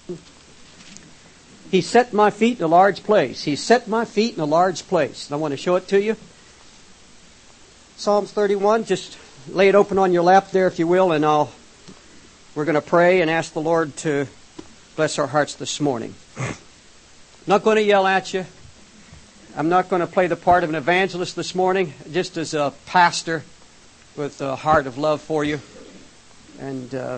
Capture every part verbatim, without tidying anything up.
He set my feet in a large place. He set my feet in a large place. And I want to show it to you. Psalms thirty-one, just lay it open on your lap there, if you will, and I'll, we're going to pray and ask the Lord to bless our hearts this morning. I'm not going to yell at you. I'm not going to play the part of an evangelist this morning, just as a pastor with a heart of love for you. And uh,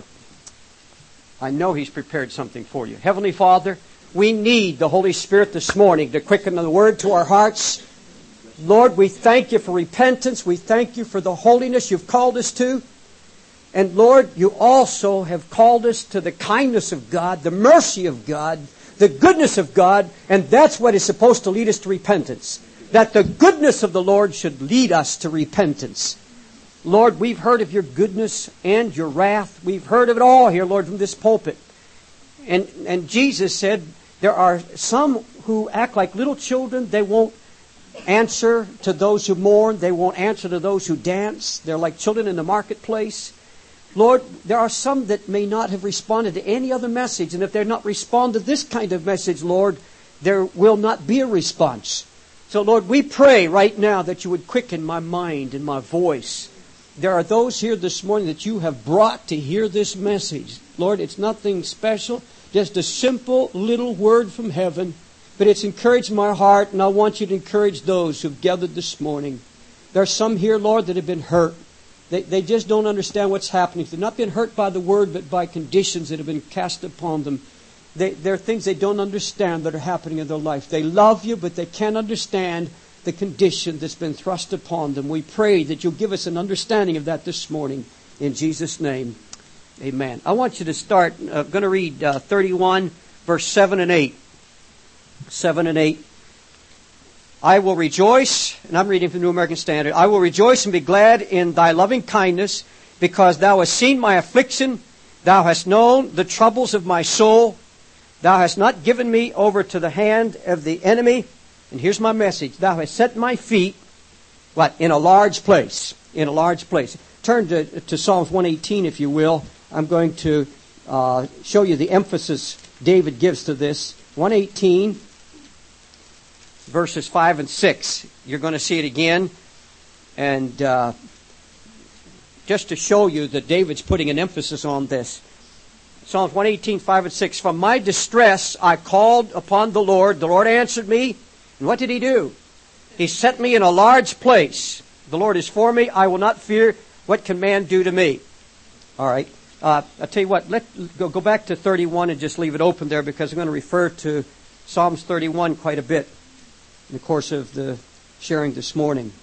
I know He's prepared something for you. Heavenly Father, we need the Holy Spirit this morning to quicken the Word to our hearts. Lord, we thank You for repentance. We thank You for the holiness You've called us to. And Lord, You also have called us to the kindness of God, the mercy of God, the goodness of God, and that's what is supposed to lead us to repentance. That the goodness of the Lord should lead us to repentance. Lord, we've heard of Your goodness and Your wrath. We've heard of it all here, Lord, from this pulpit. And, and Jesus said, there are some who act like little children. They won't answer to those who mourn. They won't answer to those who dance. They're like children in the marketplace. Lord, there are some that may not have responded to any other message. And if they're not respond to this kind of message, Lord, there will not be a response. So, Lord, we pray right now that You would quicken my mind and my voice. There are those here this morning that You have brought to hear this message. Lord, it's nothing special, just a simple little word from heaven. But it's encouraged my heart, and I want You to encourage those who've gathered this morning. There are some here, Lord, that have been hurt. They, they just don't understand what's happening. They've not been hurt by the Word, but by conditions that have been cast upon them. They, there are things they don't understand that are happening in their life. They love You, but they can't understand the condition that's been thrust upon them. We pray that You'll give us an understanding of that this morning. In Jesus' name, amen. I want you to start. I'm uh, going to read uh, thirty-one, verse seven and eight. seven and eight. I will rejoice, and I'm reading from the New American Standard. I will rejoice and be glad in Thy loving kindness, because Thou hast seen my affliction. Thou hast known the troubles of my soul. Thou hast not given me over to the hand of the enemy. And here's my message. Thou hast set my feet, what? In a large place. In a large place. Turn to, to Psalms one eighteen, if you will. I'm going to uh, show you the emphasis David gives to this. one eighteen, verses five and six. You're going to see it again. And uh, just to show you that David's putting an emphasis on this. Psalms one eighteen, five and six. From my distress I called upon the Lord. The Lord answered me. And what did He do? He set me in a large place. The Lord is for me. I will not fear. What can man do to me? All right. Uh, I'll tell you what. Let go, go back to thirty-one and just leave it open there, because I'm going to refer to Psalms thirty-one quite a bit in the course of the sharing this morning.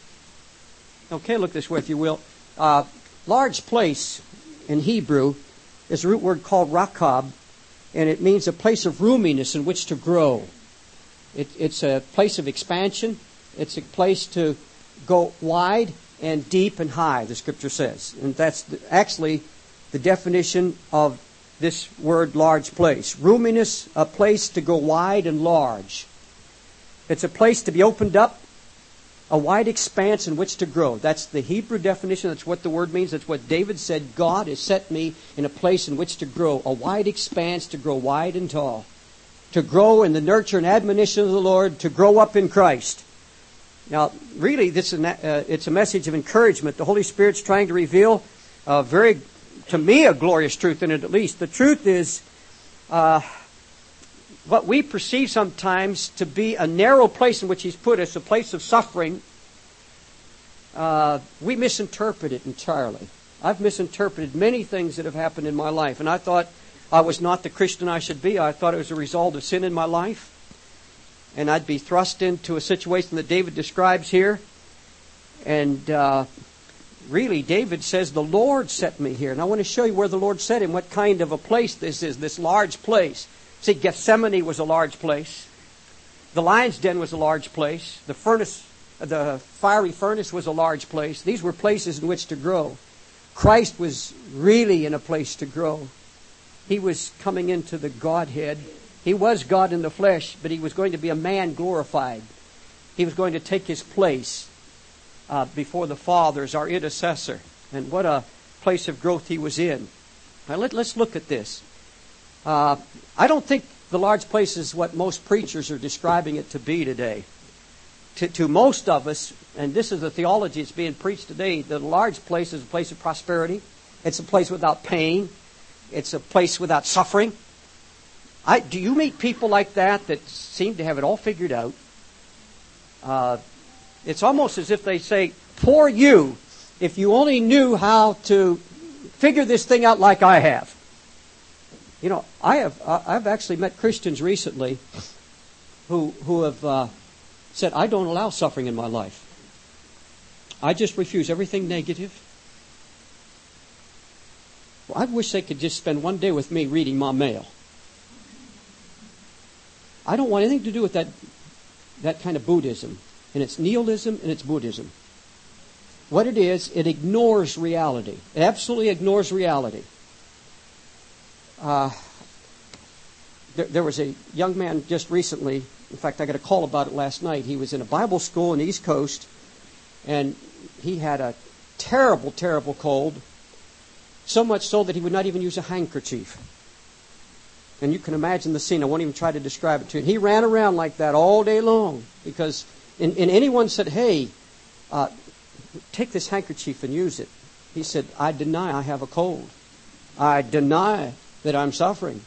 Okay, look this way, if you will. Uh, large place in Hebrew is a root word called rakab, and it means a place of roominess in which to grow. It, it's a place of expansion. It's a place to go wide and deep and high, the Scripture says. And that's the, actually the definition of this word large place. Roominess, a place to go wide and large. It's a place to be opened up, a wide expanse in which to grow. That's the Hebrew definition. That's what the word means. That's what David said. God has set me in a place in which to grow, a wide expanse to grow wide and tall. To grow in the nurture and admonition of the Lord, to grow up in Christ. Now, really, this is an, uh, it's a message of encouragement. The Holy Spirit's trying to reveal a very, to me, a glorious truth in it at least. The truth is uh, what we perceive sometimes to be a narrow place in which He's put us, a place of suffering. Uh, we misinterpret it entirely. I've misinterpreted many things that have happened in my life, and I thought I was not the Christian I should be. I thought it was a result of sin in my life. And I'd be thrust into a situation that David describes here. And uh, really, David says, the Lord set me here. And I want to show you where the Lord set him, what kind of a place this is, this large place. See, Gethsemane was a large place. The lion's den was a large place. The furnace, the fiery furnace was a large place. These were places in which to grow. Christ was really in a place to grow. He was coming into the Godhead. He was God in the flesh, but He was going to be a man glorified. He was going to take His place uh, before the Father as our intercessor. And what a place of growth He was in. Now let, let's look at this. Uh, I don't think the large place is what most preachers are describing it to be today. To, to most of us, and this is the theology that's being preached today, the large place is a place of prosperity. It's a place without pain. It's a place without suffering. I, do you meet people like that that seem to have it all figured out? Uh, it's almost as if they say, poor you, if you only knew how to figure this thing out like I have. You know, I have I've actually met Christians recently who who have uh, said, I don't allow suffering in my life. I just refuse everything negative. Well, I wish they could just spend one day with me reading my mail. I don't want anything to do with that that kind of Buddhism. And it's nihilism and it's Buddhism. What it is, it ignores reality. It absolutely ignores reality. Uh, there, there was a young man just recently, in fact, I got a call about it last night. He was in a Bible school in the East Coast, and he had a terrible, terrible cold, so much so that he would not even use a handkerchief. And you can imagine the scene. I won't even try to describe it to you. He ran around like that all day long because, and, and anyone said, hey, uh, take this handkerchief and use it. He said, I deny I have a cold. I deny that I'm suffering.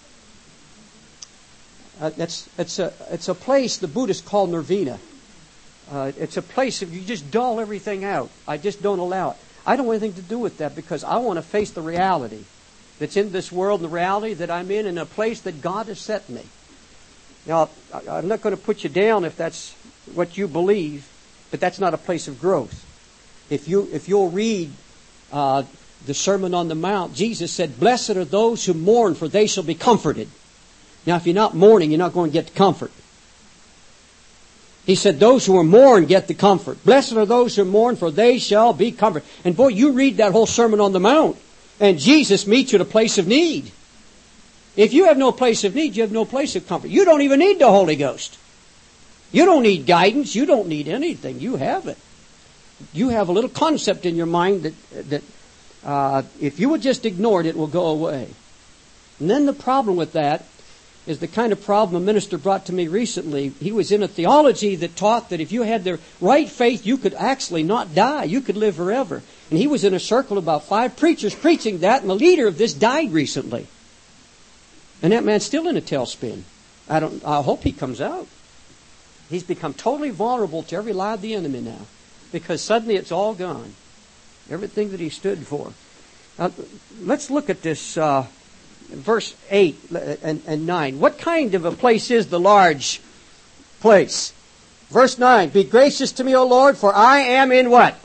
Uh, that's it's a it's a place the Buddhists call nirvana. Uh, it's a place if you just dull everything out. I just don't allow it. I don't want anything to do with that because I want to face the reality that's in this world and the reality that I'm in in a place that God has set me. Now, I'm not going to put you down if that's what you believe, but that's not a place of growth. If you if you'll read uh, the Sermon on the Mount, Jesus said, "Blessed are those who mourn, for they shall be comforted." Now, if you're not mourning, you're not going to get the comfort. He said, "Those who are mourn get the comfort. Blessed are those who mourn, for they shall be comforted." And boy, you read that whole Sermon on the Mount, and Jesus meets you at a place of need. If you have no place of need, you have no place of comfort. You don't even need the Holy Ghost. You don't need guidance. You don't need anything. You have it. You have a little concept in your mind that that uh, if you would just ignore it, it will go away. And then the problem with that is the kind of problem a minister brought to me recently. He was in a theology that taught that if you had the right faith, you could actually not die. You could live forever. And he was in a circle of about five preachers preaching that, and the leader of this died recently. And that man's still in a tailspin. I don't. I hope he comes out. He's become totally vulnerable to every lie of the enemy now, because suddenly it's all gone. Everything that he stood for. Now, let's look at this uh, verse eight and, and nine. What kind of a place is the large place? Verse nine, "Be gracious to me, O Lord, for I am in" what?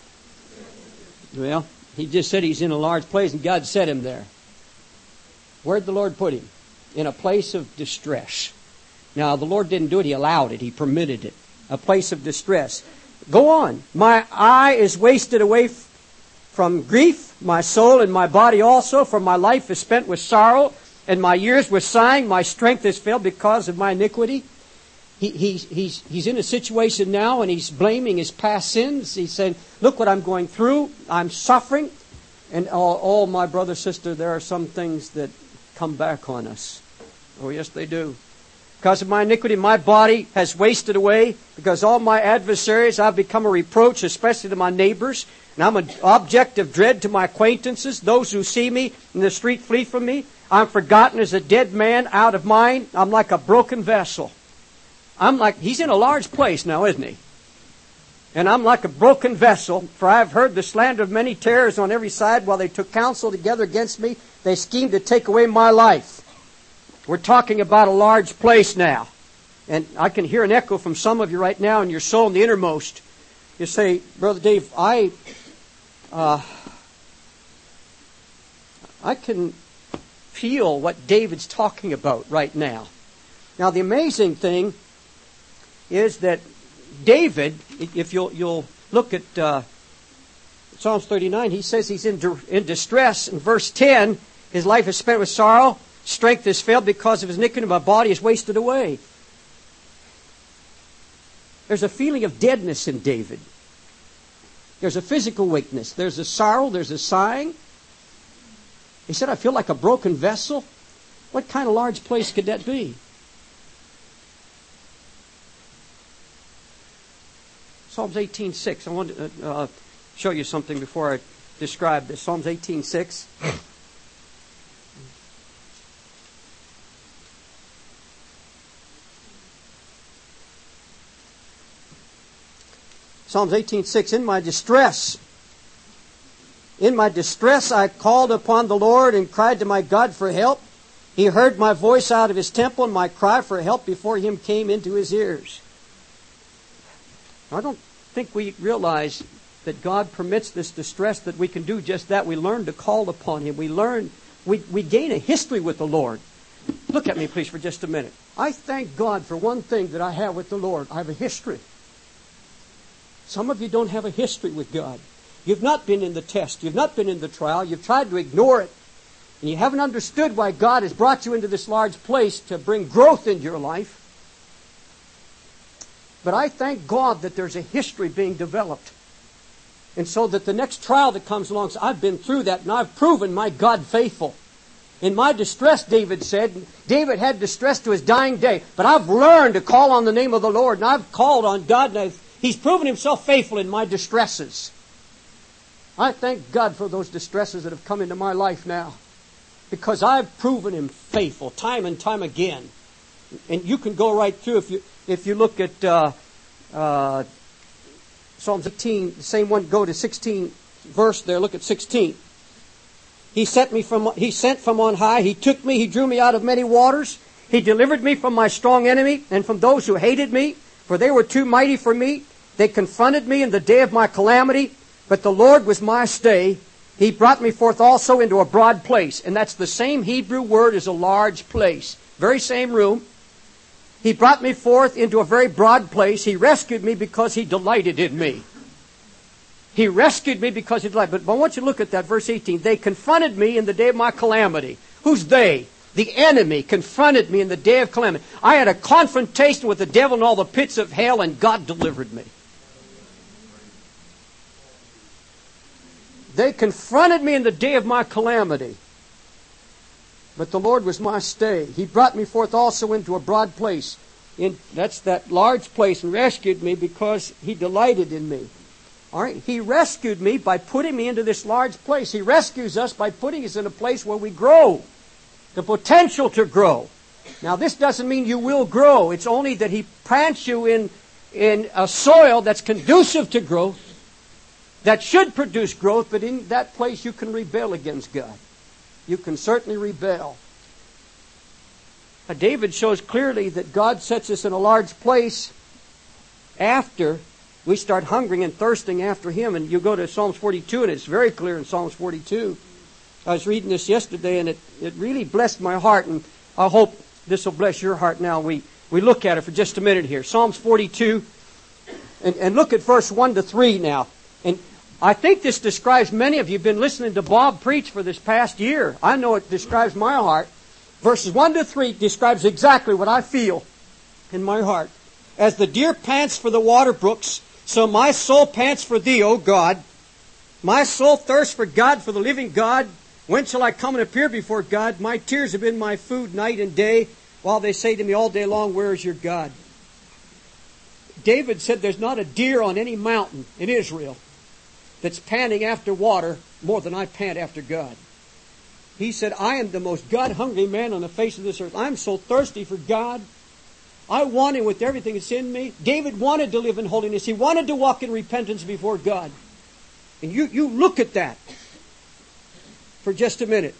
Well, he just said he's in a large place, and God set him there. Where'd the Lord put him? In a place of distress. Now, the Lord didn't do it. He allowed it. He permitted it. A place of distress. Go on. "My eye is wasted away f- from grief, my soul and my body also, for my life is spent with sorrow, and my years with sighing. My strength is failed because of my iniquity." He, he's, he's, he's in a situation now, and he's blaming his past sins. He's saying, look what I'm going through. I'm suffering. And oh, oh, my brother, sister, there are some things that come back on us. Oh, yes, they do. "Because of my iniquity, my body has wasted away. Because all my adversaries, I've become a reproach, especially to my neighbors. And I'm an object of dread to my acquaintances. Those who see me in the street flee from me. I'm forgotten as a dead man out of mind. I'm like a broken vessel." I'm like, he's in a large place now, isn't he? "And I'm like a broken vessel, for I have heard the slander of many terrors on every side. While they took counsel together against me, they schemed to take away my life." We're talking about a large place now. And I can hear an echo from some of you right now in your soul in the innermost. You say, "Brother Dave, I, uh, I can feel what David's talking about right now." Now, the amazing thing is that David, if you'll, you'll look at uh, Psalms thirty-nine, he says he's in, in distress. In verse ten, his life is spent with sorrow. Strength is failed because of his iniquity. My body is wasted away. There's a feeling of deadness in David. There's a physical weakness. There's a sorrow. There's a sighing. He said, "I feel like a broken vessel." What kind of large place could that be? Psalms eighteen six. I want to uh, show you something before I describe this. Psalms eighteen six. Psalms eighteen six. In my distress, in my distress I called upon the Lord and cried to my God for help. He heard my voice out of his temple, and my cry for help before him came into his ears. I don't think we realize that God permits this distress, that we can do just that. We learn to call upon him. We learn, we, we gain a history with the Lord. Look at me, please, for just a minute. I thank God for one thing that I have with the Lord. I have a history. Some of you don't have a history with God. You've not been in the test. You've not been in the trial. You've tried to ignore it. And you haven't understood why God has brought you into this large place to bring growth into your life. But I thank God that there's a history being developed. And so that the next trial that comes along, so I've been through that and I've proven my God faithful. In my distress, David said, David had distress to his dying day, but I've learned to call on the name of the Lord, and I've called on God, and I've, he's proven himself faithful in my distresses. I thank God for those distresses that have come into my life now, because I've proven him faithful time and time again. And you can go right through if you if you look at uh, uh, Psalms eighteen, the same one. Go to sixteen verse there. Look at sixteen. He sent me from he sent from on high. He took me. He drew me out of many waters. He delivered me from my strong enemy and from those who hated me, for they were too mighty for me. They confronted me in the day of my calamity, but the Lord was my stay. He brought me forth also into a broad place. And that's the same Hebrew word as a large place. Very same room. He brought me forth into a very broad place. He rescued me because he delighted in me. He rescued me because he delighted. But I want you to look at that, verse eighteen. They confronted me in the day of my calamity. Who's they? The enemy confronted me in the day of calamity. I had a confrontation with the devil in all the pits of hell, and God delivered me. They confronted me in the day of my calamity, but the Lord was my stay. He brought me forth also into a broad place. In, that's that large place, and rescued me because he delighted in me. All right, he rescued me by putting me into this large place. He rescues us by putting us in a place where we grow, the potential to grow. Now, this doesn't mean you will grow. It's only that he plants you in in a soil that's conducive to growth, that should produce growth, but in that place you can rebel against God. You can certainly rebel. Now, David shows clearly that God sets us in a large place after we start hungering and thirsting after him. And you go to Psalms forty-two, and it's very clear in Psalms forty-two. I was reading this yesterday, and it, it really blessed my heart, and I hope this will bless your heart now. We, we look at it for just a minute here. Psalms forty-two, and, and look at verse one to three now. And I think this describes many of you have been listening to Bob preach for this past year. I know it describes my heart. Verses one to three describes exactly what I feel in my heart. As the deer pants for the water brooks, so my soul pants for thee, O God. My soul thirsts for God, for the living God. When shall I come and appear before God? My tears have been my food night and day, while they say to me all day long, where is your God? David said there's not a deer on any mountain in Israel that's panting after water more than I pant after God. He said, I am the most God-hungry man on the face of this earth. I'm so thirsty for God. I want him with everything that's in me. David wanted to live in holiness. He wanted to walk in repentance before God. And you, you look at that for just a minute.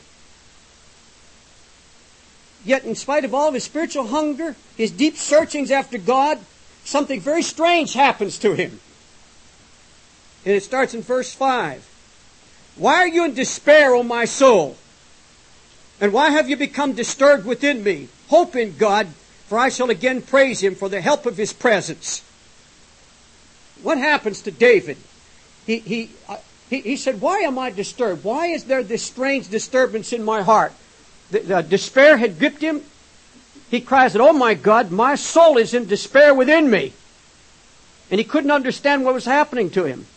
Yet in spite of all of his spiritual hunger, his deep searchings after God, something very strange happens to him. And it starts in verse five. Why are you in despair, O my soul? And why have you become disturbed within me? Hope in God, for I shall again praise him for the help of his presence. What happens to David? He, he, uh, he, he said, why am I disturbed? Why is there this strange disturbance in my heart? The, the despair had gripped him. He cries out, oh my God, my soul is in despair within me. And he couldn't understand what was happening to him.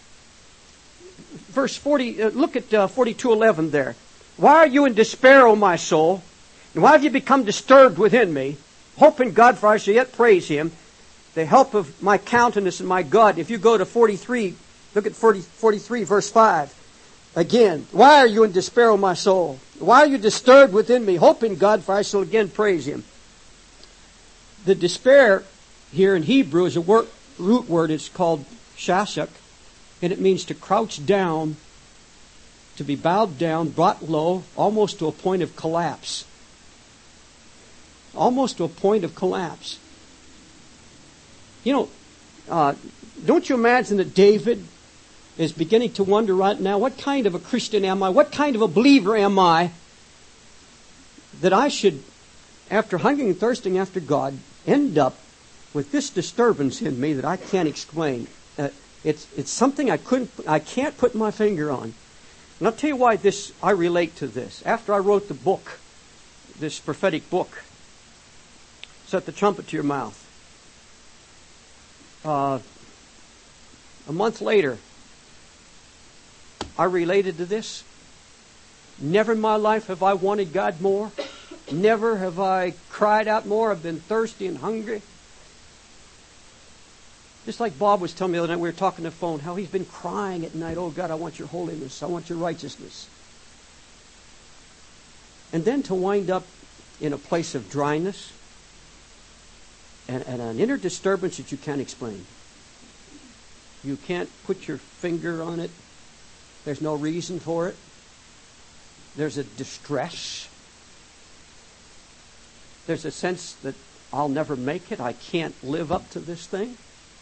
Verse forty, uh, look at uh, forty-two eleven there. Why are you in despair, O my soul? And why have you become disturbed within me? Hope in God, for I shall yet praise Him, the help of my countenance and my God. If you go to forty-three, look at forty, forty-three, verse five. Again, why are you in despair, O my soul? Why are you disturbed within me? Hope in God, for I shall again praise Him. The despair here in Hebrew is a word, root word. It's called shashak, and it means to crouch down, to be bowed down, brought low, almost to a point of collapse. Almost to a point of collapse. You know, uh, don't you imagine that David is beginning to wonder right now, what kind of a Christian am I? What kind of a believer am I that I should, after hungering and thirsting after God, end up with this disturbance in me that I can't explain? Uh, it's it's something I couldn't, I can't put my finger on. And I'll tell you why this I relate to this. After I wrote the book, this prophetic book, Set the Trumpet to Your Mouth. Uh, a month later, I related to this. Never in my life have I wanted God more. Never have I cried out more. I've been thirsty and hungry. Just like Bob was telling me the other night, we were talking on the phone, how he's been crying at night, oh God, I want your holiness. I want your righteousness. And then to wind up in a place of dryness and, and an inner disturbance that you can't explain. You can't put your finger on it. There's no reason for it. There's a distress. There's a sense that I'll never make it. I can't live up to this thing.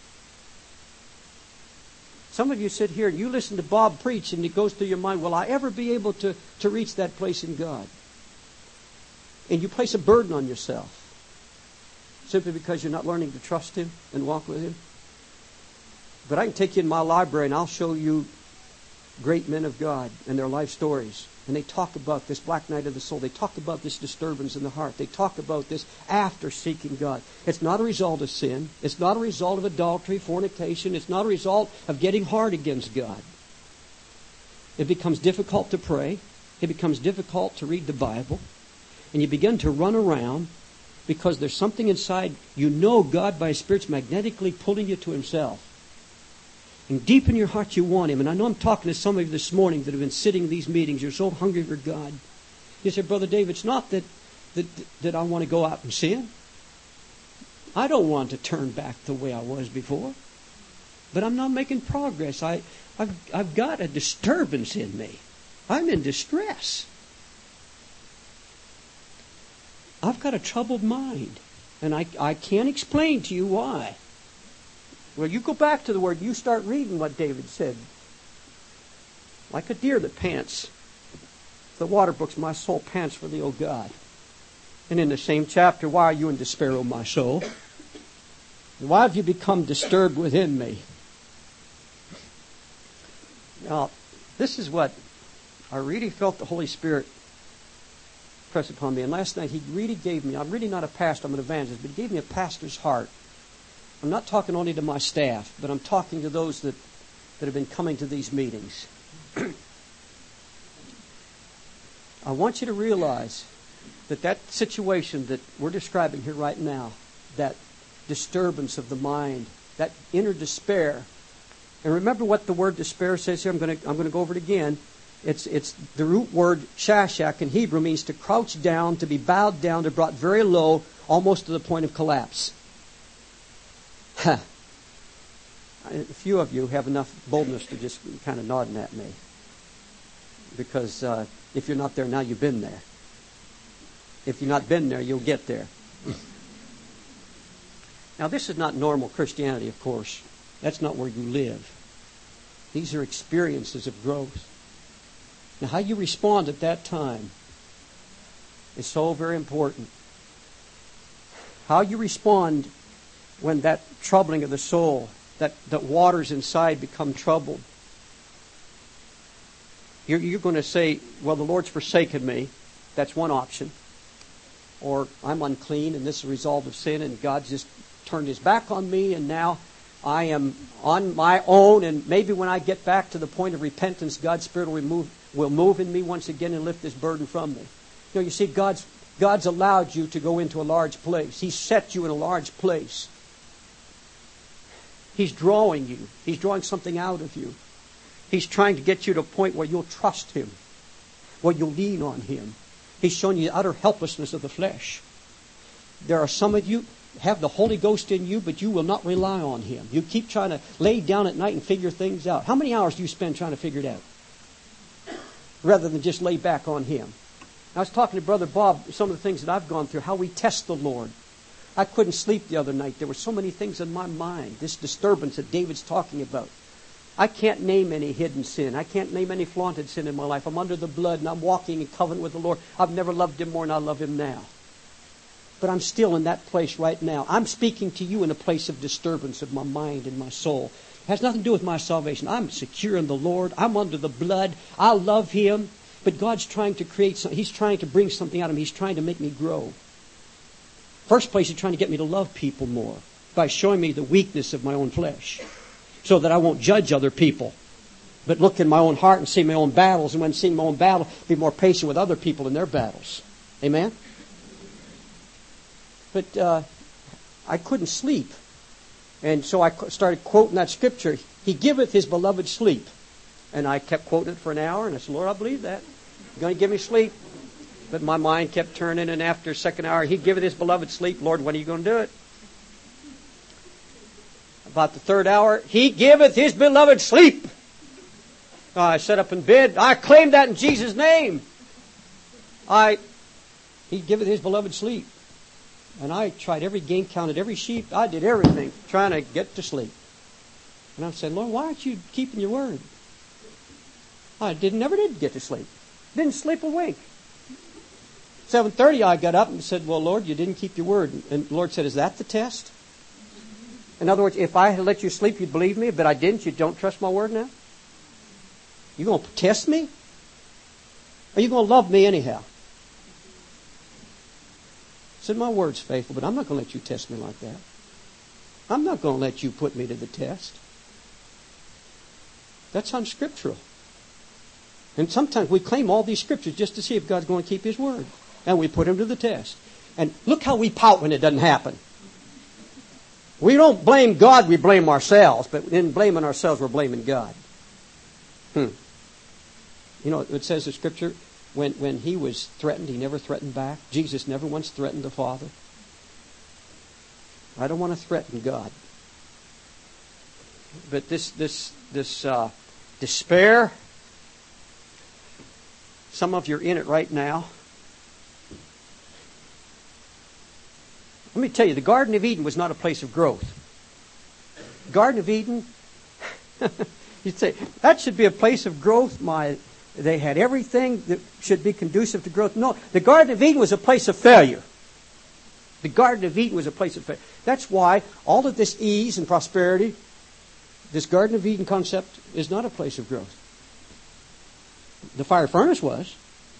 Some of you sit here and you listen to Bob preach and it goes through your mind, will I ever be able to, to reach that place in God? And you place a burden on yourself simply because you're not learning to trust Him and walk with Him. But I can take you in my library and I'll show you great men of God and their life stories. And they talk about this black night of the soul. They talk about this disturbance in the heart. They talk about this after seeking God. It's not a result of sin. It's not a result of adultery, fornication. It's not a result of getting hard against God. It becomes difficult to pray. It becomes difficult to read the Bible. And you begin to run around because there's something inside. You know God by His Spirit's magnetically pulling you to Himself. And deep in your heart you want Him. And I know I'm talking to some of you this morning that have been sitting in these meetings. You're so hungry for God. You say, Brother Dave, it's not that, that, that I want to go out and sin. I don't want to turn back the way I was before. But I'm not making progress. I, I've, I've got a disturbance in me. I'm in distress. I've got a troubled mind. And I, I can't explain to you why. Well, you go back to the Word, you start reading what David said. Like a deer that pants. The water brooks, my soul pants for thee, O God. And in the same chapter, why are you in despair, O my soul? Why have you become disturbed within me? Now, this is what I really felt the Holy Spirit press upon me. And last night, He really gave me, I'm really not a pastor, I'm an evangelist, but He gave me a pastor's heart. I'm not talking only to my staff, but I'm talking to those that, that have been coming to these meetings. I want you to realize that that situation that we're describing here right now, that disturbance of the mind, that inner despair, and remember what the word despair says here. I'm going to I'm going to go over it again. It's it's the root word shashak in Hebrew means to crouch down, to be bowed down, to be brought very low, almost to the point of collapse. A few of you have enough boldness to just kind of nodding at me. Because uh, if you're not there now, you've been there. If you've not been there, you'll get there. Now, this is not normal Christianity, of course. That's not where you live. These are experiences of growth. Now, how you respond at that time is so very important. How you respond when that troubling of the soul, that, that waters inside become troubled. You're, you're going to say, well, the Lord's forsaken me. That's one option. Or I'm unclean and this is a result of sin and God's just turned His back on me and now I am on my own, and maybe when I get back to the point of repentance, God's Spirit will move, will move in me once again and lift this burden from me. You know, you see, God's God's allowed you to go into a large place. He's set you in a large place. He's drawing you. He's drawing something out of you. He's trying to get you to a point where you'll trust Him, where you'll lean on Him. He's showing you the utter helplessness of the flesh. There are some of you have the Holy Ghost in you, but you will not rely on Him. You keep trying to lay down at night and figure things out. How many hours do you spend trying to figure it out? Rather than just lay back on Him. I was talking to Brother Bob, some of the things that I've gone through, how we test the Lord. I couldn't sleep the other night. There were so many things in my mind. This disturbance that David's talking about. I can't name any hidden sin. I can't name any flaunted sin in my life. I'm under the blood and I'm walking in covenant with the Lord. I've never loved Him more than I love Him now. But I'm still in that place right now. I'm speaking to you in a place of disturbance of my mind and my soul. It has nothing to do with my salvation. I'm secure in the Lord. I'm under the blood. I love Him. But God's trying to create something. He's trying to bring something out of me. He's trying to make me grow. First place, He's trying to get me to love people more by showing me the weakness of my own flesh so that I won't judge other people, but look in my own heart and see my own battles, and when seeing my own battle, be more patient with other people in their battles. Amen? But uh, I couldn't sleep. And so I started quoting that scripture, He giveth His beloved sleep. And I kept quoting it for an hour, and I said, Lord, I believe that. You're going to give me sleep. But my mind kept turning, and after the second hour, He giveth His beloved sleep. Lord, when are you going to do it? About the third hour, He giveth His beloved sleep. I sat up in bed. I claimed that in Jesus' name. I, He giveth His beloved sleep. And I tried every game, counted every sheep. I did everything trying to get to sleep. And I'm saying, Lord, why aren't you keeping your word? I did never did get to sleep. Didn't sleep a wink. seven thirty I got up and said, well, Lord, you didn't keep your word. And the Lord said, is that the test? In other words, if I had let you sleep, you'd believe me, but I didn't. You don't trust my word now? You going to test me? Or are you going to love me anyhow? I said, my word's faithful, but I'm not going to let you test me like that. I'm not going to let you put me to the test. That's unscriptural. And sometimes we claim all these scriptures just to see if God's going to keep His word. And we put Him to the test. And look how we pout when it doesn't happen. We don't blame God, we blame ourselves. But in blaming ourselves, we're blaming God. Hmm. You know, it says in Scripture, when, when He was threatened, He never threatened back. Jesus never once threatened the Father. I don't want to threaten God. But this, this, this uh, despair, some of you are in it right now. Let me tell you, the Garden of Eden was not a place of growth. Garden of Eden, you'd say, that should be a place of growth. My, they had everything that should be conducive to growth. No, the Garden of Eden was a place of failure. The Garden of Eden was a place of failure. That's why all of this ease and prosperity, this Garden of Eden concept is not a place of growth. The fire furnace was.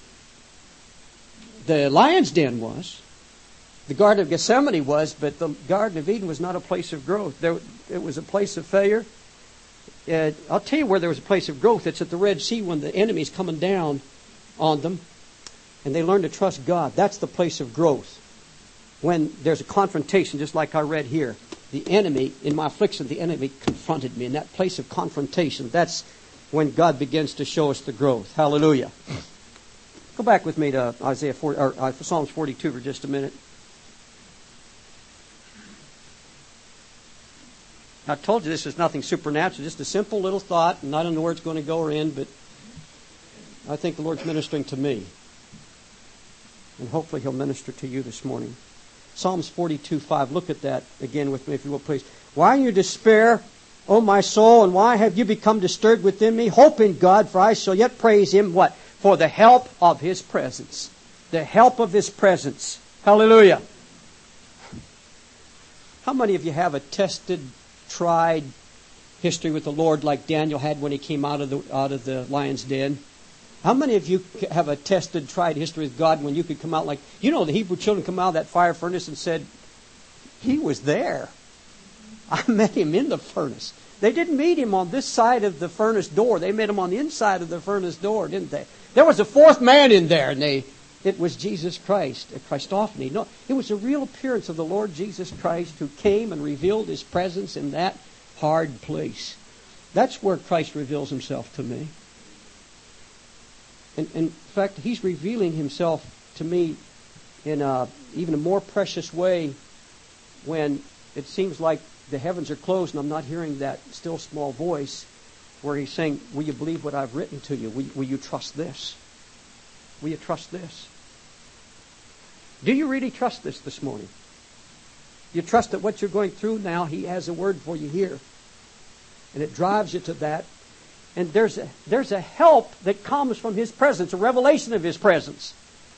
The lion's den was. The Garden of Gethsemane was, but the Garden of Eden was not a place of growth. There, it was a place of failure. Uh, I'll tell you where there was a place of growth. It's at the Red Sea when the enemy's coming down on them, and they learn to trust God. That's the place of growth. When there's a confrontation, just like I read here, the enemy, in my affliction, the enemy confronted me. In that place of confrontation, that's when God begins to show us the growth. Hallelujah. Go back with me to Isaiah forty, or uh, Psalms forty-two for just a minute. I told you this is nothing supernatural, just a simple little thought, and I don't know where it's going to go or end, but I think the Lord's ministering to me. And hopefully He'll minister to you this morning. Psalms forty-two five. Look at that again with me, if you will, please. Why in your despair, O my soul, and why have you become disturbed within me? Hope in God, for I shall yet praise Him. What? For the help of His presence. The help of His presence. Hallelujah. How many of you have a tested, tried history with the Lord like Daniel had when he came out of the out of the lion's den? How many of you have a tested, tried history with God when you could come out like, you know, the Hebrew children come out of that fire furnace and said, He was there. I met Him in the furnace. They didn't meet Him on this side of the furnace door. They met Him on the inside of the furnace door, didn't they? There was a fourth man in there, and they It was Jesus Christ, a Christophany. No, it was a real appearance of the Lord Jesus Christ who came and revealed His presence in that hard place. That's where Christ reveals Himself to me. And, and in fact, He's revealing Himself to me in a, even a more precious way when it seems like the heavens are closed and I'm not hearing that still small voice where He's saying, will you believe what I've written to you? Will, will you trust this? Will you trust this? Do you really trust this this morning? You trust that what you're going through now, He has a word for you here. And it drives you to that. And there's a, there's a help that comes from His presence, a revelation of His presence.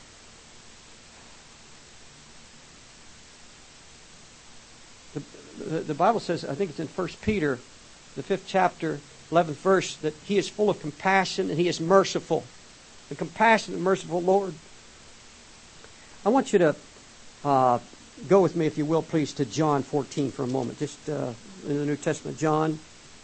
The, the, the Bible says, I think it's in First Peter, the fifth chapter, eleventh verse, that He is full of compassion and He is merciful. The compassionate and merciful Lord. I want you to uh, go with me, if you will, please, to John fourteen for a moment. Just uh, in the New Testament, John.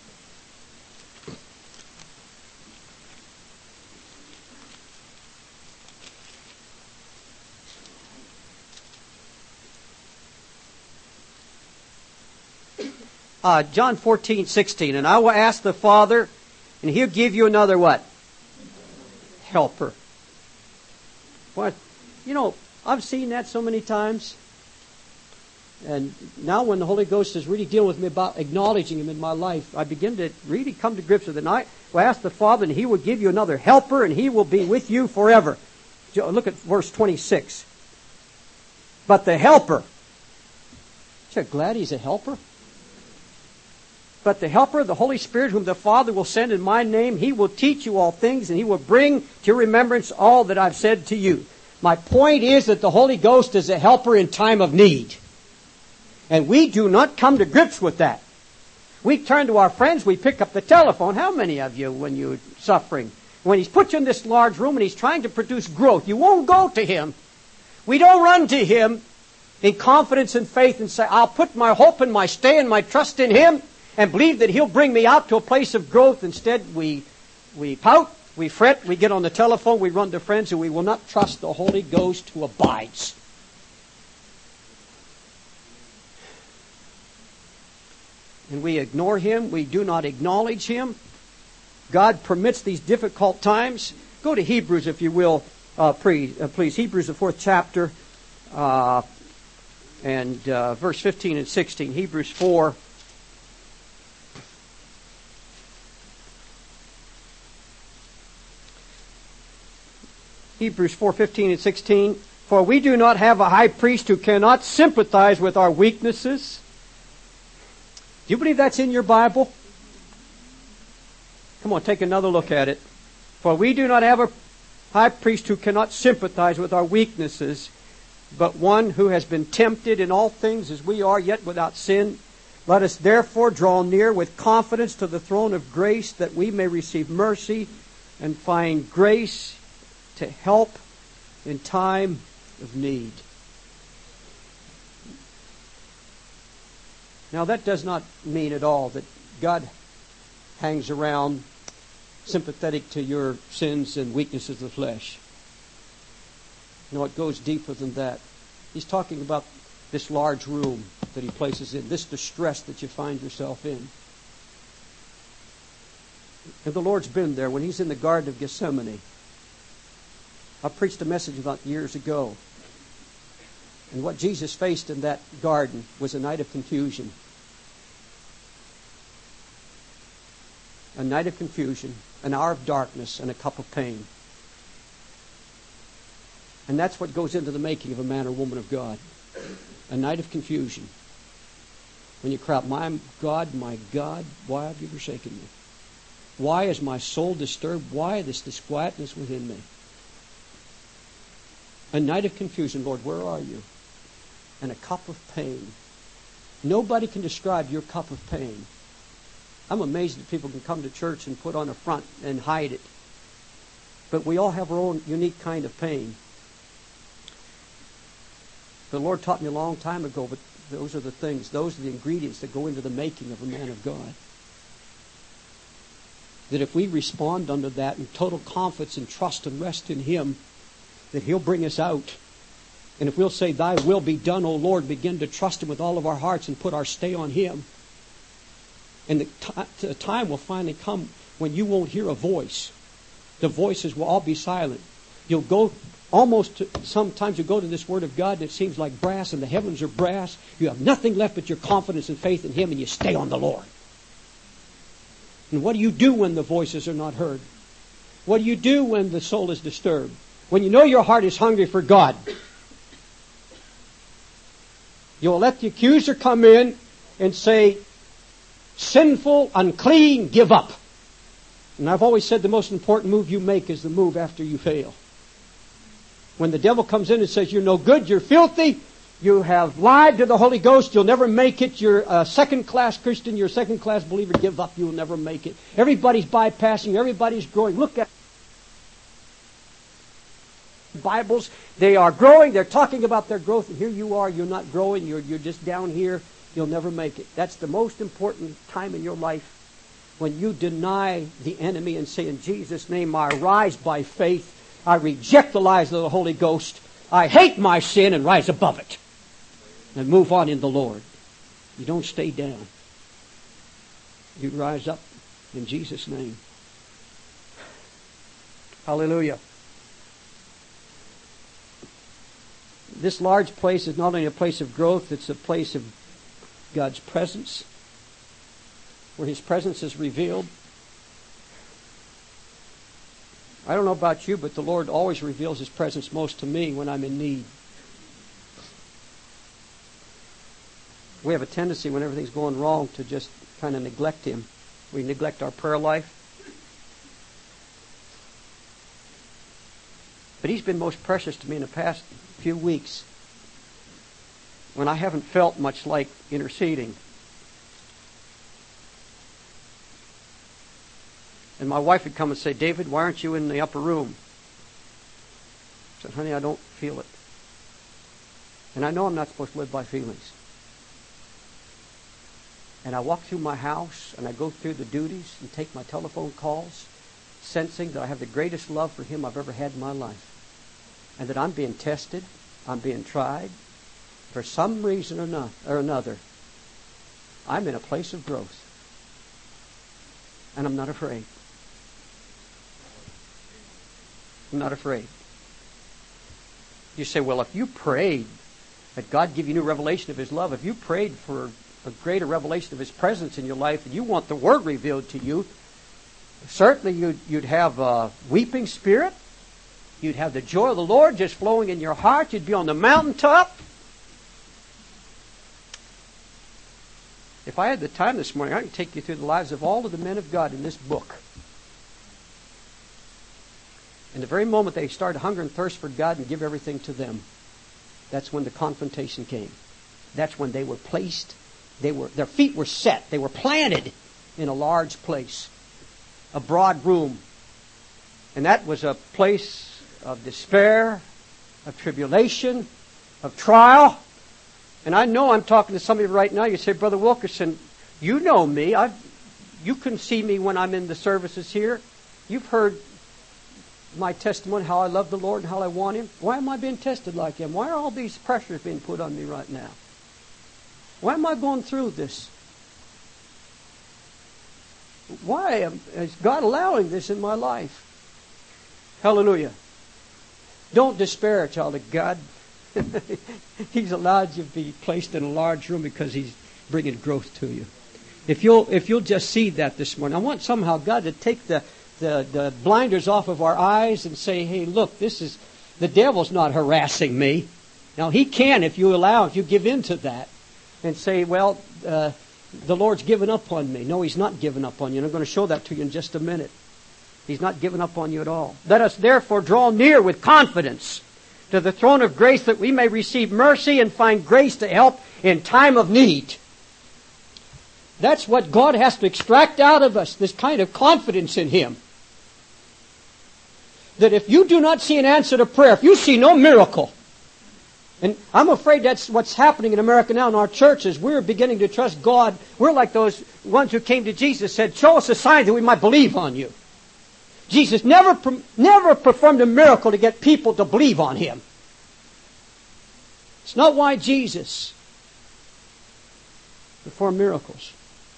Uh, John fourteen, sixteen. And I will ask the Father, and He'll give you another what? Helper. What? You know, I've seen that so many times. And now when the Holy Ghost is really dealing with me about acknowledging Him in my life, I begin to really come to grips with it. And I will ask the Father, and He will give you another helper, and He will be with you forever. Look at verse twenty-six. But the helper. Aren't you glad He's a helper? But the helper, the Holy Spirit, whom the Father will send in my name, He will teach you all things, and He will bring to your remembrance all that I've said to you. My point is that the Holy Ghost is a helper in time of need. And we do not come to grips with that. We turn to our friends, we pick up the telephone. How many of you, when you're suffering, when He's put you in this large room and He's trying to produce growth, you won't go to Him. We don't run to Him in confidence and faith and say, I'll put my hope and my stay and my trust in Him and believe that He'll bring me out to a place of growth. Instead, we we pout, we fret, we get on the telephone, we run to friends, and we will not trust the Holy Ghost who abides. And we ignore Him, we do not acknowledge Him. God permits these difficult times. Go to Hebrews, if you will, uh, please, uh, please. Hebrews, the fourth chapter, uh, and uh, verse fifteen and sixteen. Hebrews four. Hebrews four, fifteen and sixteen. For we do not have a high priest who cannot sympathize with our weaknesses. Do you believe that's in your Bible? Come on, take another look at it. For we do not have a high priest who cannot sympathize with our weaknesses, but one who has been tempted in all things as we are, yet without sin. Let us therefore draw near with confidence to the throne of grace, that we may receive mercy and find grace to help in time of need. Now that does not mean at all that God hangs around sympathetic to your sins and weaknesses of the flesh. No, it goes deeper than that. He's talking about this large room that He places in, this distress that you find yourself in. And the Lord's been there when He's in the Garden of Gethsemane. I preached a message about years ago. And what Jesus faced in that garden was a night of confusion. A night of confusion, an hour of darkness, and a cup of pain. And that's what goes into the making of a man or woman of God. A night of confusion. When you cry out, my God, my God, why have you forsaken me? Why is my soul disturbed? Why this disquietness within me? A night of confusion. Lord, where are you? And a cup of pain. Nobody can describe your cup of pain. I'm amazed that people can come to church and put on a front and hide it. But we all have our own unique kind of pain. The Lord taught me a long time ago, but those are the things, those are the ingredients that go into the making of a man of God. That if we respond under that in total confidence and trust and rest in Him, that He'll bring us out. And if we'll say, Thy will be done, O Lord, begin to trust Him with all of our hearts and put our stay on Him. And the, t- the time will finally come when you won't hear a voice. The voices will all be silent. You'll go almost, to, sometimes you go to this Word of God and it seems like brass and the heavens are brass. You have nothing left but your confidence and faith in Him, and you stay on the Lord. And what do you do when the voices are not heard? What do you do when the soul is disturbed? When you know your heart is hungry for God? You'll let the accuser come in and say, sinful, unclean, give up. And I've always said the most important move you make is the move after you fail. When the devil comes in and says, you're no good, you're filthy, you have lied to the Holy Ghost, you'll never make it, you're a second-class Christian, you're a second-class believer, give up, you'll never make it. Everybody's bypassing, everybody's growing. Look at Bibles. They are growing, they're talking about their growth, and here you are, you're not growing, you're, you're just down here, you'll never make it. That's the most important time in your life, when you deny the enemy and say, in Jesus' name, I rise by faith, I reject the lies of the Holy Ghost, I hate my sin and rise above it. And move on in the Lord. You don't stay down. You rise up in Jesus' name. Hallelujah. This large place is not only a place of growth, it's a place of God's presence, where His presence is revealed. I don't know about you, but the Lord always reveals His presence most to me when I'm in need. We have a tendency when everything's going wrong to just kind of neglect Him. We neglect our prayer life. But He's been most precious to me in the past few weeks when I haven't felt much like interceding. And my wife would come and say, David, why aren't you in the upper room? I said, honey, I don't feel it. And I know I'm not supposed to live by feelings. And I walk through my house and I go through the duties and take my telephone calls, sensing that I have the greatest love for Him I've ever had in my life. And that I'm being tested, I'm being tried. For some reason or, not, or another, I'm in a place of growth. And I'm not afraid. I'm not afraid. You say, well, if you prayed that God give you new revelation of His love, if you prayed for a greater revelation of His presence in your life, and you want the Word revealed to you, certainly you'd, you'd have a weeping spirit. You'd have the joy of the Lord just flowing in your heart. You'd be on the mountaintop. If I had the time this morning, I could take you through the lives of all of the men of God in this book. And the very moment they started hunger and thirst for God and give everything to them, that's when the confrontation came. That's when they were placed, they were their feet were set, they were planted in a large place, a broad room. And that was a place of despair, of tribulation, of trial. And I know I'm talking to somebody right now. You say, Brother Wilkerson, you know me. I've, you can see me when I'm in the services here. You've heard my testimony, how I love the Lord and how I want Him. Why am I being tested like Him? Why are all these pressures being put on me right now? Why am I going through this? Why am, is God allowing this in my life? Hallelujah. Don't despair, child of God. He's allowed you to be placed in a large room because He's bringing growth to you. If you'll, if you'll just see that this morning, I want somehow God to take the, the, the blinders off of our eyes and say, hey, look, this is, the devil's not harassing me. Now, he can if you allow, if you give in to that and say, well, uh, the Lord's given up on me. No, He's not given up on you. And I'm going to show that to you in just a minute. He's not given up on you at all. Let us therefore draw near with confidence to the throne of grace that we may receive mercy and find grace to help in time of need. That's what God has to extract out of us, this kind of confidence in Him. That if you do not see an answer to prayer, if you see no miracle, and I'm afraid that's what's happening in America now in our churches. We're beginning to trust God. We're like those ones who came to Jesus and said, show us a sign that we might believe on you. Jesus never, never performed a miracle to get people to believe on Him. It's not why Jesus performed miracles.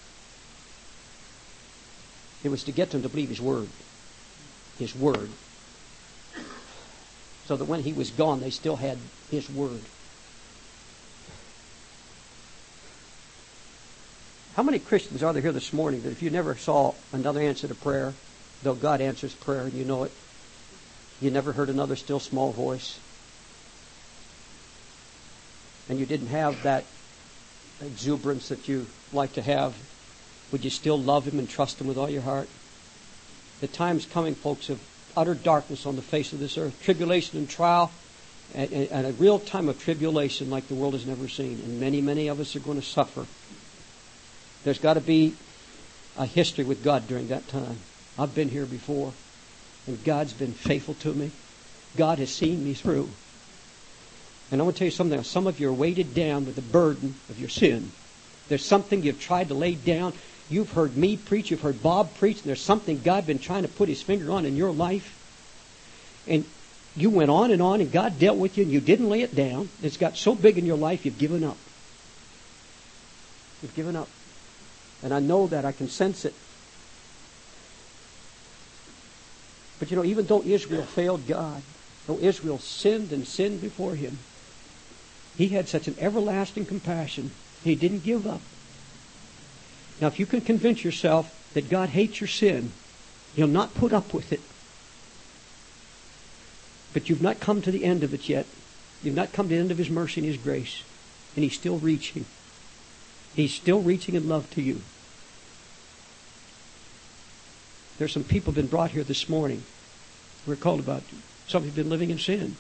It was to get them to believe His Word. His Word. So that when He was gone, they still had His Word. How many Christians are there here this morning that if you never saw another answer to prayer, though God answers prayer and you know it, you never heard another still small voice, and you didn't have that exuberance that you like to have, would you still love Him and trust Him with all your heart? The time's coming, folks, of utter darkness on the face of this earth, tribulation and trial, and, and a real time of tribulation like the world has never seen. And many, many of us are going to suffer. There's got to be a history with God during that time. I've been here before, and God's been faithful to me. God has seen me through. And I want to tell you something. Some of you are weighted down with the burden of your sin. There's something you've tried to lay down. You've heard me preach. You've heard Bob preach. And there's something God's been trying to put His finger on in your life. And you went on and on, and God dealt with you, and you didn't lay it down. It's got so big in your life, you've given up. You've given up. And I know that. I can sense it. But you know, even though Israel failed God, though Israel sinned and sinned before Him, He had such an everlasting compassion. He didn't give up. Now, if you can convince yourself that God hates your sin, He'll not put up with it. But you've not come to the end of it yet. You've not come to the end of His mercy and His grace. And He's still reaching. He's still reaching in love to you. There's some people been brought here this morning. We're called about. Some have been living in sin.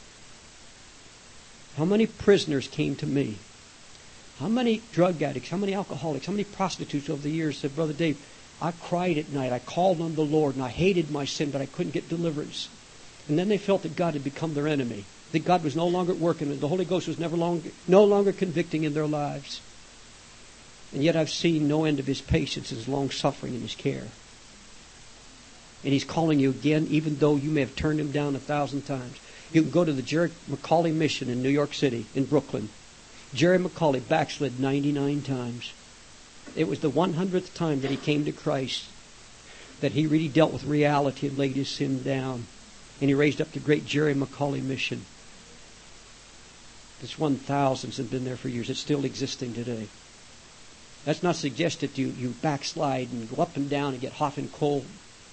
How many prisoners came to me? How many drug addicts? How many alcoholics? How many prostitutes over the years said, Brother Dave, I cried at night. I called on the Lord and I hated my sin, but I couldn't get deliverance. And then they felt that God had become their enemy. That God was no longer working. And the Holy Ghost was never longer, no longer convicting in their lives. And yet I've seen no end of His patience, His long suffering, and His care. And He's calling you again, even though you may have turned Him down a thousand times. You can go to the Jerry McCauley Mission in New York City, in Brooklyn. Jerry McCauley backslid ninety-nine times. It was the one hundredth time that he came to Christ that he really dealt with reality and laid his sin down. And he raised up the great Jerry McCauley Mission. It's one thousands have been there for years. It's still existing today. That's not suggested that you, you backslide and go up and down and get hot and cold.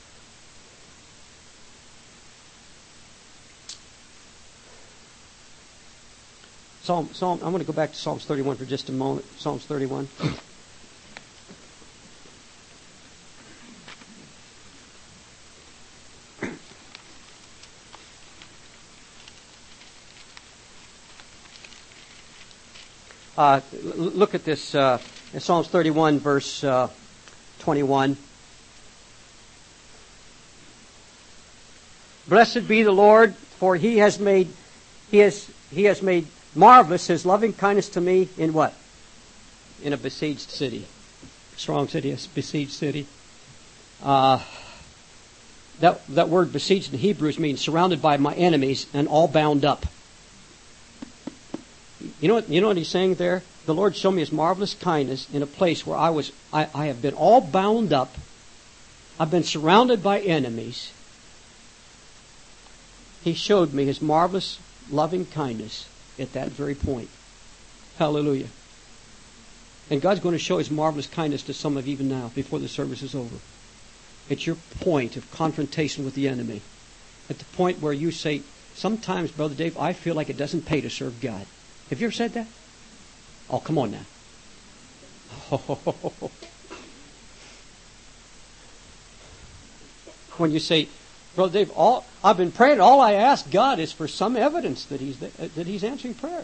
Psalm, Psalm, I'm going to go back to Psalms thirty-one for just a moment. Psalms thirty-one. Uh, look at this, uh, in Psalms thirty-one, verse uh, twenty-one. Blessed be the Lord, for He has made, He has, He has made marvelous His loving kindness to me in what? In a besieged city. Strong city, a besieged city. Uh, that, that word besieged in Hebrew means surrounded by my enemies and all bound up. You know what, you know what he's saying there? The Lord showed me His marvelous kindness in a place where I was, I, I have been all bound up. I've been surrounded by enemies. He showed me His marvelous loving kindness at that very point. Hallelujah. And God's going to show His marvelous kindness to some of you even now, before the service is over. At your point of confrontation with the enemy. At the point where you say, sometimes, Brother Dave, I feel like it doesn't pay to serve God. Have you ever said that? Oh, come on now. When you say, Brother Dave, all I've been praying, all I ask God is for some evidence that He's that He's answering prayer.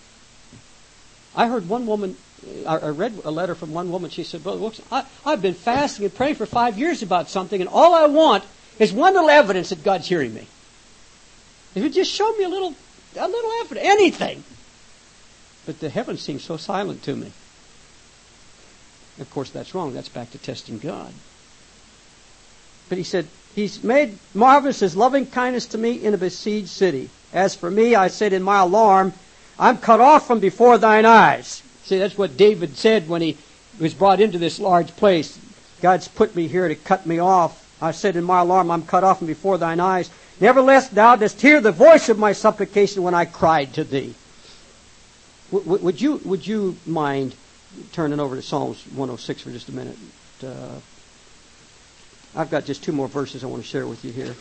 I heard one woman, I read a letter from one woman. She said, Brother Wilkes, I, I've been fasting and praying for five years about something, and all I want is one little evidence that God's hearing me. If you just show me a little, a little evidence, anything. But the heavens seem so silent to me. Of course, that's wrong. That's back to testing God. But he said, He's made marvelous his loving kindness to me in a besieged city. As for me, I said in my alarm, I'm cut off from before thine eyes. See, that's what David said when he was brought into this large place. God's put me here to cut me off. I said in my alarm, I'm cut off from before thine eyes. Nevertheless, thou didst hear the voice of my supplication when I cried to thee. W- would you would you mind turning over to Psalms one oh six for just a minute? Uh, I've got just two more verses I want to share with you here.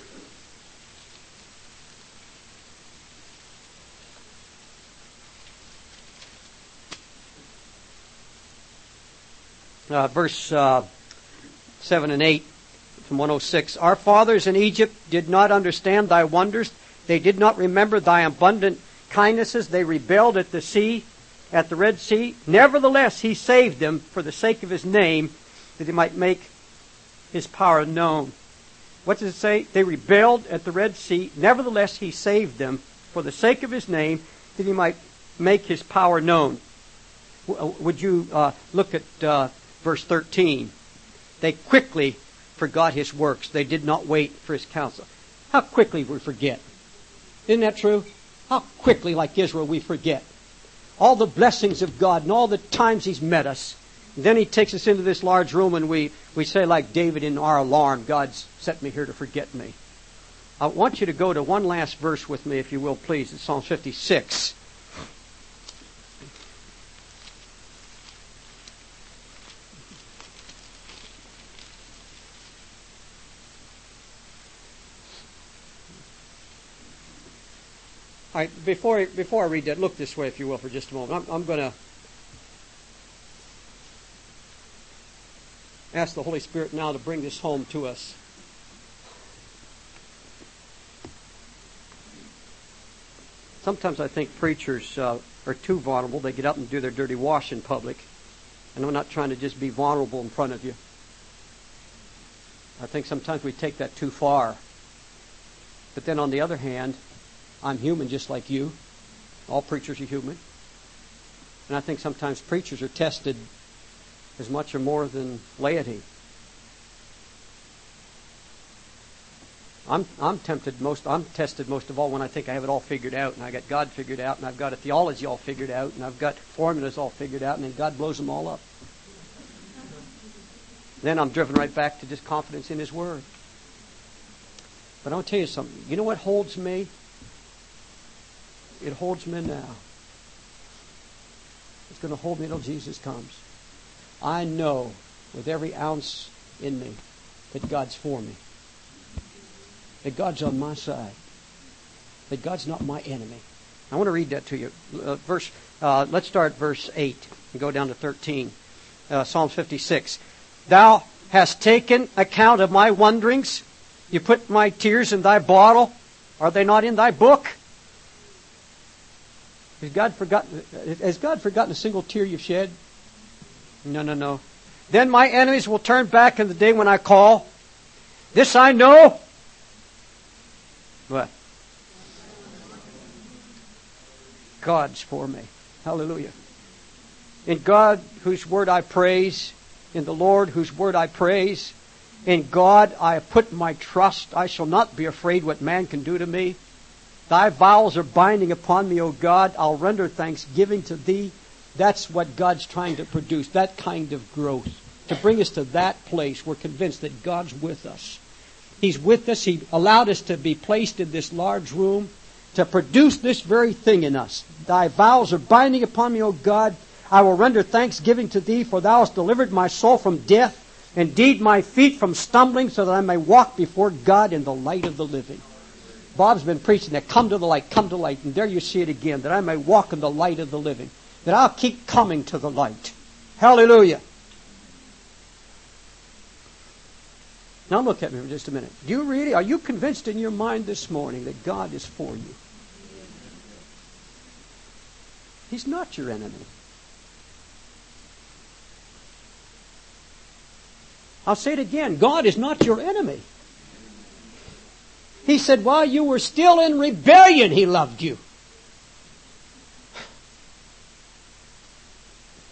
Uh, verse uh, seven and eight from one oh six. Our fathers in Egypt did not understand thy wonders. They did not remember thy abundant kindnesses. They rebelled at the sea, at the Red Sea. Nevertheless, he saved them for the sake of his name, that he might make his power known. What does it say? They rebelled at the Red Sea. Nevertheless, he saved them for the sake of his name, that he might make his power known. Would you uh, look at uh, verse thirteen? They quickly forgot his works. They did not wait for his counsel. How quickly we forget. Isn't that true? How quickly, like Israel, we forget all the blessings of God and all the times he's met us. And then he takes us into this large room and we, we say like David in our alarm, God's set me here to forget me. I want you to go to one last verse with me, if you will, please. It's Psalm fifty-six. All right, before, before I read that, look this way, if you will, for just a moment. I'm, I'm going to ask the Holy Spirit now to bring this home to us. Sometimes I think preachers uh, are too vulnerable. They get up and do their dirty wash in public. And I'm not trying to just be vulnerable in front of you. I think sometimes we take that too far. But then on the other hand, I'm human just like you. All preachers are human. And I think sometimes preachers are tested as much or more than laity. I'm I'm tempted most I'm tested most of all when I think I have it all figured out, and I got God figured out, and I've got a theology all figured out, and I've got formulas all figured out, and then God blows them all up. Then I'm driven right back to just confidence in His Word. But I'll tell you something. You know what holds me? It holds me now. It's going to hold me till Jesus comes. I know with every ounce in me that God's for me. That God's on my side. That God's not my enemy. I want to read that to you. Uh, verse. Uh, let's start at verse eight and go down to thirteen. Uh, Psalm fifty-six. Thou hast taken account of my wanderings. You put my tears in thy bottle. Are they not in thy book? Has God forgotten, has God forgotten a single tear you've shed? No, no, no. Then my enemies will turn back in the day when I call. This I know. What? God's for me. Hallelujah. In God, whose word I praise, in the Lord, whose word I praise, in God I have put my trust. I shall not be afraid what man can do to me. Thy vows are binding upon me, O God. I'll render thanksgiving to Thee. That's what God's trying to produce, that kind of growth. To bring us to that place, we're convinced that God's with us. He's with us. He allowed us to be placed in this large room to produce this very thing in us. Thy vows are binding upon me, O God. I will render thanksgiving to Thee, for Thou hast delivered my soul from death, indeed my feet from stumbling, so that I may walk before God in the light of the living. Bob's been preaching that come to the light, come to the light. And there you see it again, that I may walk in the light of the living. That I'll keep coming to the light. Hallelujah. Now look at me for just a minute. Do you really, are you convinced in your mind this morning that God is for you? He's not your enemy. I'll say it again. God is not your enemy. He said, while you were still in rebellion, He loved you.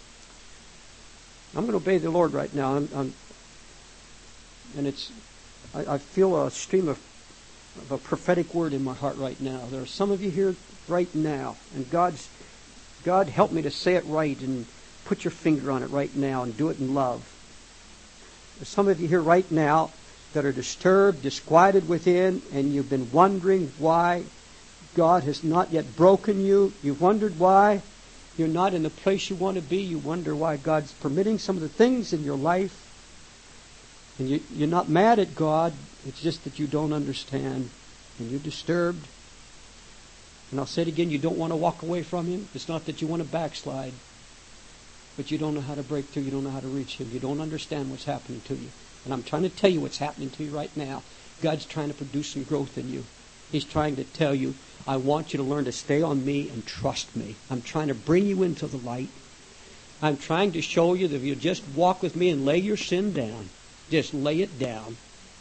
I'm going to obey the Lord right now. I'm, I'm, and it's I, I feel a stream of, of a prophetic word in my heart right now. There are some of you here right now, and God's God help me to say it right and put your finger on it right now and do it in love. There's some of you here right now that are disturbed, disquieted within, and you've been wondering why God has not yet broken you. You've wondered why you're not in the place you want to be. You wonder why God's permitting some of the things in your life. And you, you're not mad at God. It's just that you don't understand. And you're disturbed. And I'll say it again, you don't want to walk away from Him. It's not that you want to backslide. But you don't know how to break through. You don't know how to reach Him. You don't understand what's happening to you. And I'm trying to tell you what's happening to you right now. God's trying to produce some growth in you. He's trying to tell you, I want you to learn to stay on me and trust me. I'm trying to bring you into the light. I'm trying to show you that if you just walk with me and lay your sin down, just lay it down,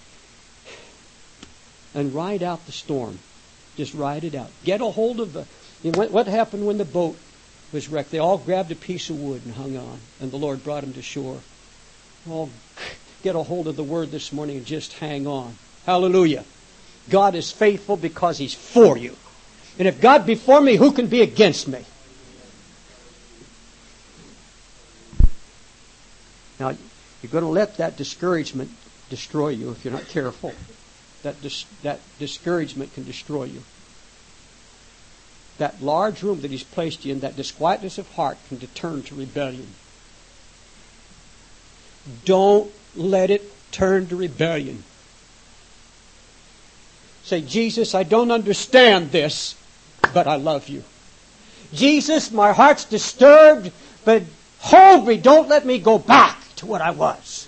and ride out the storm. Just ride it out. Get a hold of the... You know, what, what happened when the boat was wrecked? They all grabbed a piece of wood and hung on, and the Lord brought them to shore. All get a hold of the Word this morning and just hang on. Hallelujah. God is faithful because He's for you. And if God be for me, who can be against me? Now, you're going to let that discouragement destroy you if you're not careful. That dis- that discouragement can destroy you. That large room that He's placed you in, that disquietness of heart, can turn to rebellion. Don't let it turn to rebellion. Say, Jesus, I don't understand this, but I love you. Jesus, my heart's disturbed, but hold me. Don't let me go back to what I was.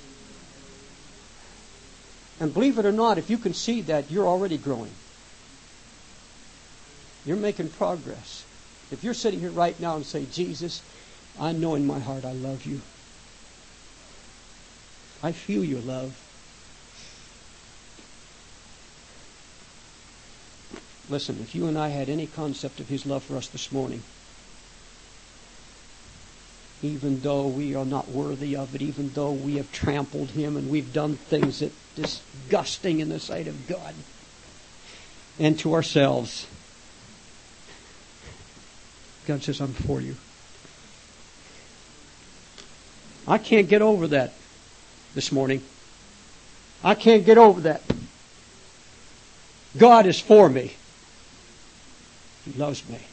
And believe it or not, if you can see that, you're already growing. You're making progress. If you're sitting here right now and say, Jesus, I know in my heart I love you. I feel your love. Listen, if you and I had any concept of His love for us this morning, even though we are not worthy of it, even though we have trampled Him and we've done things that are disgusting in the sight of God and to ourselves, God says, I'm for you. I can't get over that this morning. I can't get over that. God is for me. He loves me.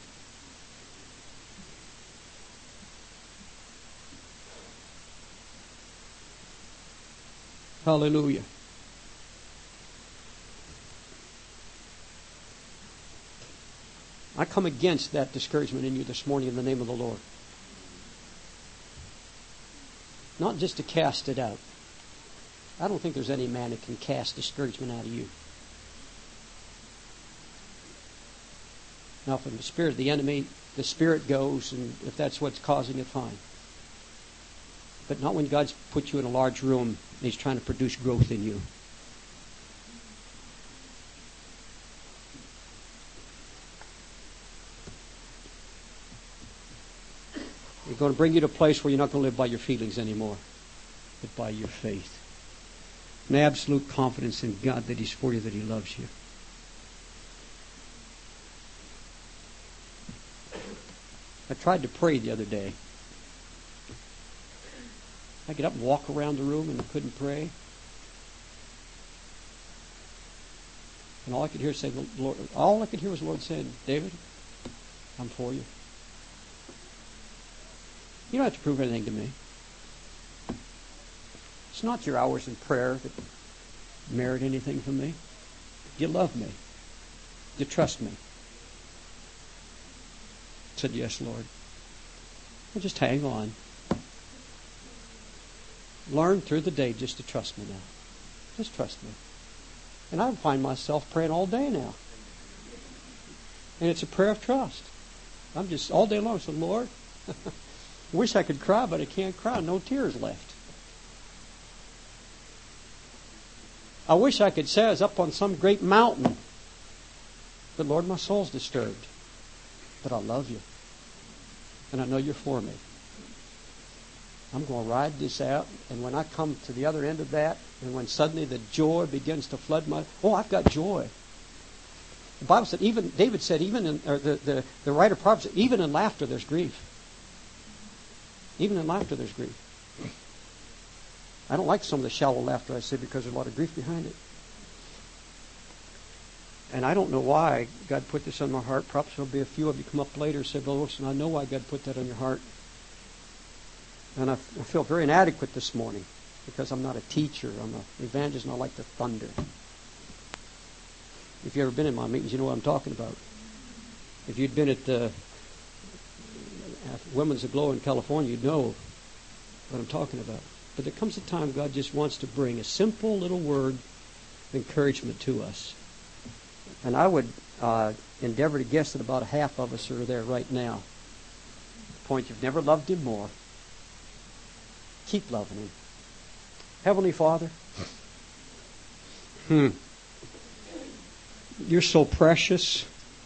Hallelujah. I come against that discouragement in you this morning in the name of the Lord. Not just to cast it out. I don't think there's any man that can cast discouragement out of you. Now, from the spirit of the enemy, the spirit goes, and if that's what's causing it, fine. But not when God's put you in a large room and He's trying to produce growth in you. He's going to bring you to a place where you're not going to live by your feelings anymore, but by your faith. An absolute confidence in God that He's for you, that He loves you. I tried to pray the other day. I get up and walk around the room and I couldn't pray. And all I could hear say, the Lord, all I could hear was the Lord saying, David, I'm for you. You don't have to prove anything to me. It's not your hours in prayer that merit anything from me. You love me. You trust me. I said, yes, Lord. Well, just hang on. Learn through the day just to trust me now. Just trust me. And I find myself praying all day now. And it's a prayer of trust. I'm just all day long saying, Lord, I wish I could cry, but I can't cry. No tears left. I wish I could say I was up on some great mountain. But Lord, my soul's disturbed. But I love you. And I know you're for me. I'm going to ride this out. And when I come to the other end of that, and when suddenly the joy begins to flood my... Oh, I've got joy. The Bible said, even David said, even in, or the, the, the writer of Proverbs said, even in laughter there's grief. Even in laughter there's grief. I don't like some of the shallow laughter I say because there's a lot of grief behind it. And I don't know why God put this on my heart. Perhaps there'll be a few of you come up later and say, Brother Wilson, I know why God put that on your heart. And I, I feel very inadequate this morning because I'm not a teacher. I'm an evangelist and I like the thunder. If you've ever been in my meetings, you know what I'm talking about. If you'd been at the Women's Aglow in California, you'd know what I'm talking about. But there comes a time God just wants to bring a simple little word of encouragement to us. And I would uh, endeavor to guess that about a half of us are there right now. The point, you've never loved Him more. Keep loving Him. Heavenly Father, hmm, You're so precious.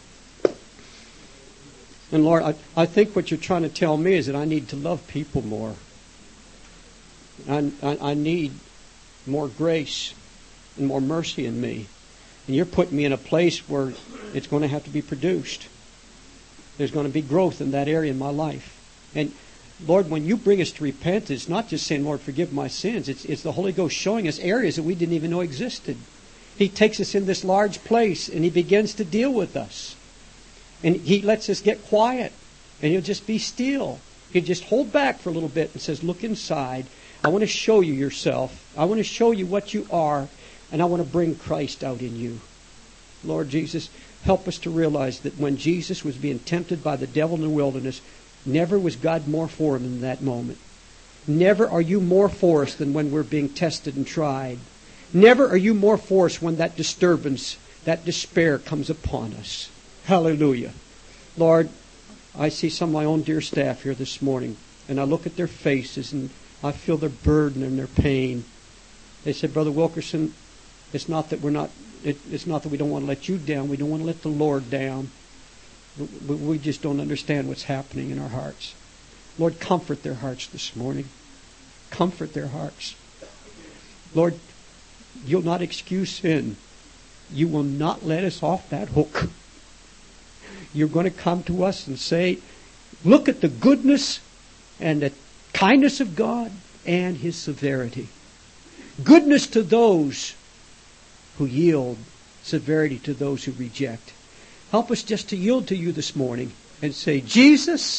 And Lord, I, I think what you're trying to tell me is that I need to love people more. I, I, I need more grace and more mercy in me. And you're putting me in a place where it's going to have to be produced. There's going to be growth in that area in my life. And Lord, when you bring us to repent, it's not just saying, Lord, forgive my sins. It's, it's the Holy Ghost showing us areas that we didn't even know existed. He takes us in this large place and He begins to deal with us. And He lets us get quiet. And He'll just be still. He'll just hold back for a little bit and says, look inside. I want to show you yourself. I want to show you what you are. And I want to bring Christ out in you. Lord Jesus, help us to realize that when Jesus was being tempted by the devil in the wilderness, never was God more for Him in that moment. Never are you more for us than when we're being tested and tried. Never are you more for us when that disturbance, that despair comes upon us. Hallelujah. Lord, I see some of my own dear staff here this morning, and I look at their faces and I feel their burden and their pain. They said, Brother Wilkerson, it's not that we're not, it, it's not that we don't want to let you down. We don't want to let the Lord down. We, we just don't understand what's happening in our hearts. Lord, comfort their hearts this morning. Comfort their hearts. Lord, you'll not excuse sin. You will not let us off that hook. You're going to come to us and say, look at the goodness and the kindness of God and His severity. Goodness to those who yield, severity to those who reject. Help us just to yield to you this morning and say, Jesus,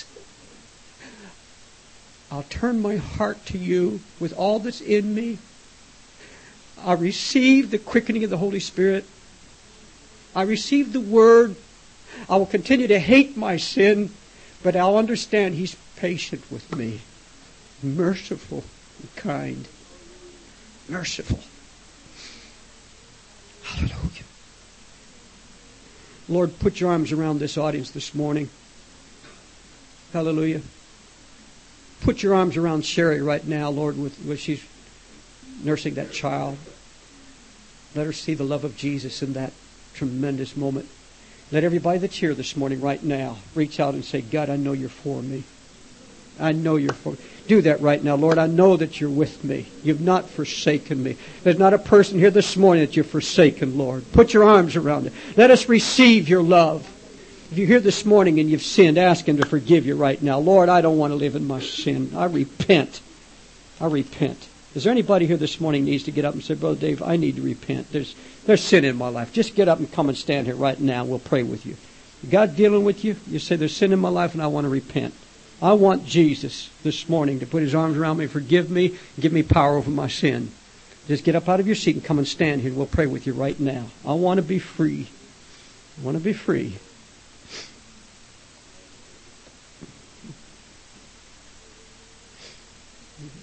I'll turn my heart to you with all that's in me. I receive the quickening of the Holy Spirit. I receive the Word. I will continue to hate my sin, but I'll understand He's patient with me, merciful and kind. Merciful. Hallelujah. Lord, put your arms around this audience this morning. Hallelujah. Put your arms around Sherry right now, Lord, with, with she's nursing that child. Let her see the love of Jesus in that tremendous moment. Let everybody that's here this morning right now reach out and say, God, I know you're for me. I know you're for me. Do that right now, Lord. I know that you're with me. You've not forsaken me. There's not a person here this morning that you've forsaken, Lord. Put your arms around it. Let us receive your love. If you're here this morning and you've sinned, ask Him to forgive you right now. Lord, I don't want to live in my sin. I repent. I repent. Is there anybody here this morning needs to get up and say, Brother Dave, I need to repent. There's there's sin in my life. Just get up and come and stand here right now. We'll pray with you. God dealing with you? You say, there's sin in my life and I want to repent. I want Jesus this morning to put His arms around me, forgive me, and give me power over my sin. Just get up out of your seat and come and stand here and we'll pray with you right now. I want to be free. I want to be free.